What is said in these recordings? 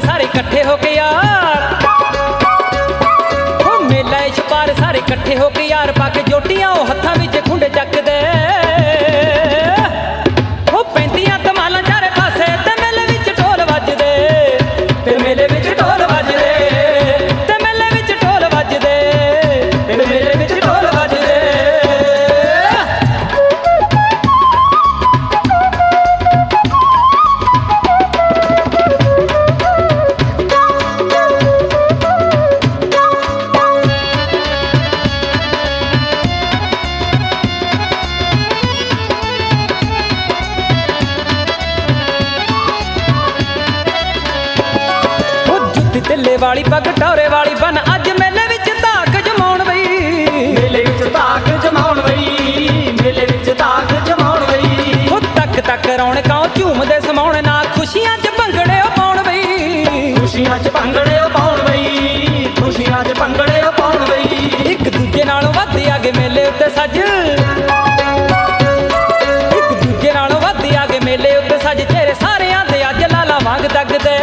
सारे इकट्ठे होके यार, ओ मेला छपार सारे इकट्ठे होके यार, पाके जोटियां ओ हत्थां विच खुंडे चकदे, ओ पैंतियां धमालां चारे पासे ते मेले विच ढोल वजदे, ते मेले विच ढोल वजदे, ते मेले विच ढोल वजदे, ते मेले विच ढोल वजदे। ਢਿੱਲੇ वाली पग टौरे वाली बन अज मेले विच धाक जमाउण बई, मेले विच धाक जमाउण बई, मेले विच धाक जमाउण बई। ओ तक तक रौणकां झूमदे समाउण ना खुशियां च भंगड़े पाउण बई, खुशियां च भंगड़े पाउण बई, खुशियां च भंगड़े पाउण बई। एक दूजे नालों वध आगे मेले उत्ते सज, एक दूजे नालों वध आगे मेले उत्ते सज, चेहरे सारियां दे अज लाला वांग दगदे,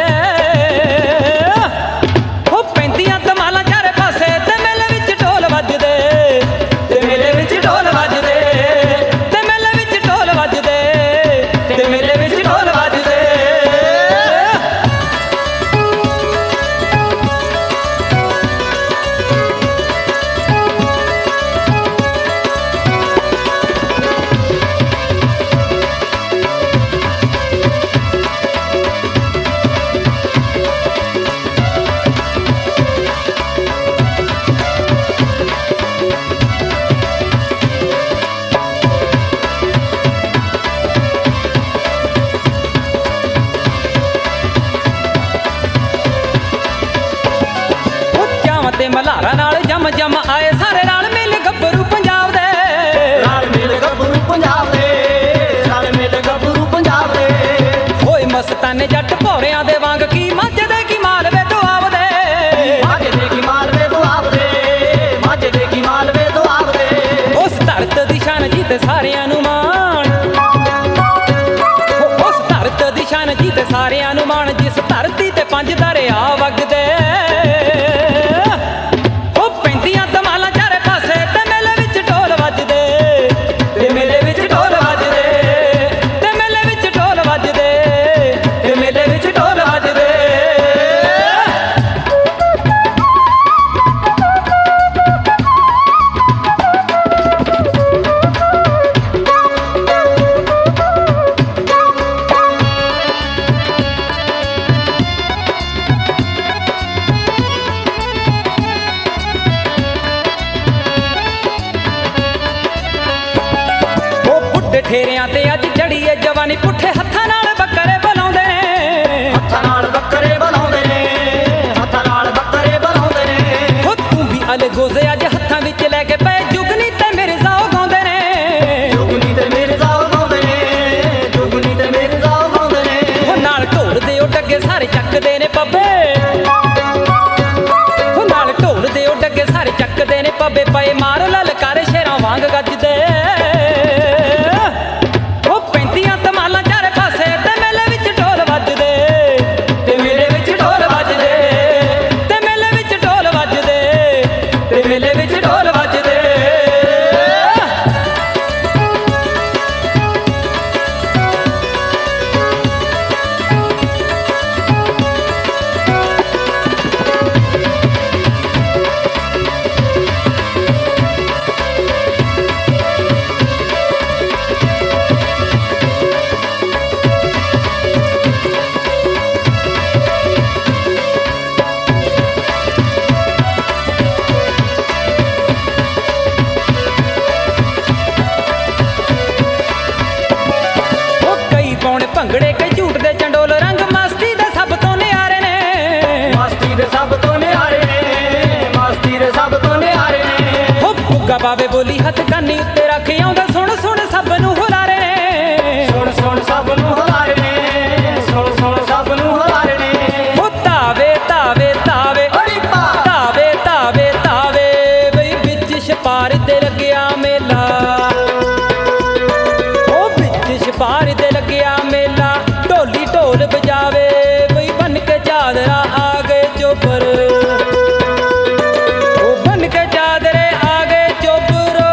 मल्हारा नाल जम जम आए सारे राल मिल गब्बरू पंजाब दे, राल मिल गब्बरू पंजाब दे, राल मिल गब्बरू पंजाब दे। होए मस्ताने जट भौरियां दे वांग की मजदे की मालवे तो आवदे, मजदे की मालवे तो आवदे, मजदे की मालवे तो आवदे। उस धरत दी शान जीते सारियां नूं मान, उस धरत दी शान जीते सारियां नूं मान, जिस धरती ते पंज दरिया वगदे, ठेरियां ते अज चढ़ी है जवानी, पुठे हत्थां नाल बकरे बुलाउंदे ने, हत्थां नाल बकरे बुलाउंदे ने, हत्थां नाल बकरे बुलाउंदे ने। हो तूं भी अलगोजे अज हत्थां विच लैके पए, जुगनी ते मिर्ज़ा गाउंदे ने, जुगनी ते मिर्ज़ा गाउंदे ने, जुगनी ते मिर्ज़ा गाउंदे ने। हो नाल ढोल दे ओ डग्गे सारे चकदे ने पब्बे, हो नाल ढोल दे ओ डग्गे सारे चकदे ने पब्बे, पए मार ललकारे शेरां वांग गजदे, ਭੰਗੜੇ ਕਈ ਝੂਟ ਦੇ ਚੰਡੋਲ, ਰੰਗ ਮਸਤੀ ਦੇ ਸਭ ਤੋਂ ਨਿਆਰੇ ਨੇ, ਮਸਤੀ ਦੇ ਸਭ ਤੋਂ ਨਿਆਰੇ ਨੇ, ਮਸਤੀ ਦੇ ਸਭ ਤੋਂ ਨਿਆਰੇ ਨੇ। ਹੋ ਬੁੱਗਾ ਪਾਵੇ ਬੋਲੀ ਹੱਥ ਕੰਨੀ ਉੱਤੇ ਰੱਖ ਆਉਂਦਾ, ਸੁਣ ਸੁਣ ਸਭ ਨੂੰ ਹੁਲਾਰੇ ਨੇ, ਸੁਣ ਸੁਣ ਸਭ ਨੂੰ ਹੁਲਾਰੇ ਨੇ, ਸੁਣ ਸੁਣ ਸਭ ਨੂੰ ਹੁਲਾਰੇ ਨੇ। ਹੋ ਤਾਵੇ ਤਾਵੇ ਤਾਵੇ ਤਾਵੇ ਤਾਵੇ ਤਾਵੇ ਬਈ ਵਿੱਚ ਛਪਾਰ ਤੇ ਲੱਗਿਆ ਮੇਲਾ, ਉਹ ਵਿੱਚ ਛਪਾਰ ਤੇ ਲੱਗਿਆ ਮੇਲਾ, ਢੋਲੀ ਢੋਲ ਬਜਾਵੇ ਬਈ ਬਨ ਕੇ ਜਾ ਚਾਦਰਾ ਆ ਗਏ ਚੋਬਰ ਉਹ ਬਨ ਕੇ ਚਾਦਰੇ ਆ ਗਏ ਚੋਬਰੋ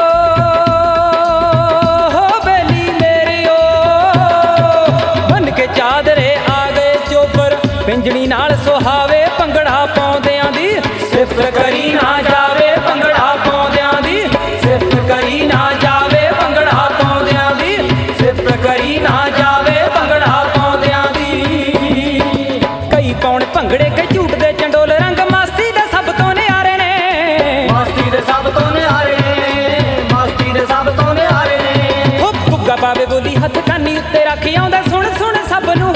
ਹੋ ਬੇਲੀ ਮੇਰੀ ਓ ਬਨ ਕੇ ਚਾਦਰੇ ਆ ਗਏ ਚੋਬਰ ਪਿੰਜਣੀ ਨਾਲ ਸੁਹਾਵੇ ਭੰਗੜਾ ਪਾਉਂਦਿਆਂ ਦੀ ਸਿਫਤ ਕਰੀ ਨਾ ਜਾਵੇ ਭੰਗੜਾ ਪਾਉਂਦਿਆਂ ਦੀ ਸਿਫਤ ਕਰੀ ਨਾ ਜਾਵੇ ਭੰਗੜਾ ਪਾਉਂਦਿਆਂ ਦੀ ਸਿਫਤ ਕਰੀ ਨਾ ਜਾਵੇ ਭੰਗੜਾ ਪਾਉਂਦਿਆਂ ਦੀ ਕਈ ਪਾਉਣ ਭੰਗੜੇ ਕਈ ਝੂਟਦੇ ਚੰਡੋਲ ਰੰਗ ਮਸਤੀ ਦੇ ਸਭ ਤੋਂ ਨਿਆਰੇ ਨੇ ਮਸਤੀ ਦੇ ਸਭ ਤੋਂ ਨਿਆਰੇ ਨੇ ਮਸਤੀ ਦੇ ਸਭ ਤੋਂ ਨਿਆਰੇ ਨੇ ਹੋ ਬੁੱਗਾ ਪਾਵੇ ਬੋਲੀ ਹੱਥ ਕਾਨੀ ਉੱਤੇ ਰੱਖ ਆਉਂਦਾ ਸੁਣ ਸੁਣ ਸਭ ਨੂੰ